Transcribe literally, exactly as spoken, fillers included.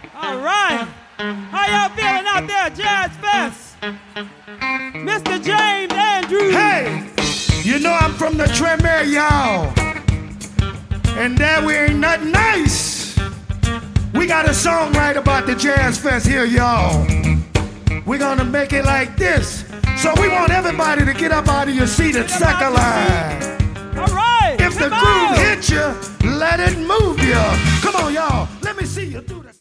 All right. How y'all feeling out there, Jazz Fest? Mister James Andrews. Hey, you know I'm from the Tremere, y'all. And that we ain't nothing nice. We got a song right about the Jazz Fest here, y'all. We're gonna make it like this. So we want everybody to get up out of your seat and suck a line. All right. If the groove hit you, let it move you. Come on, y'all. Let me see you do this.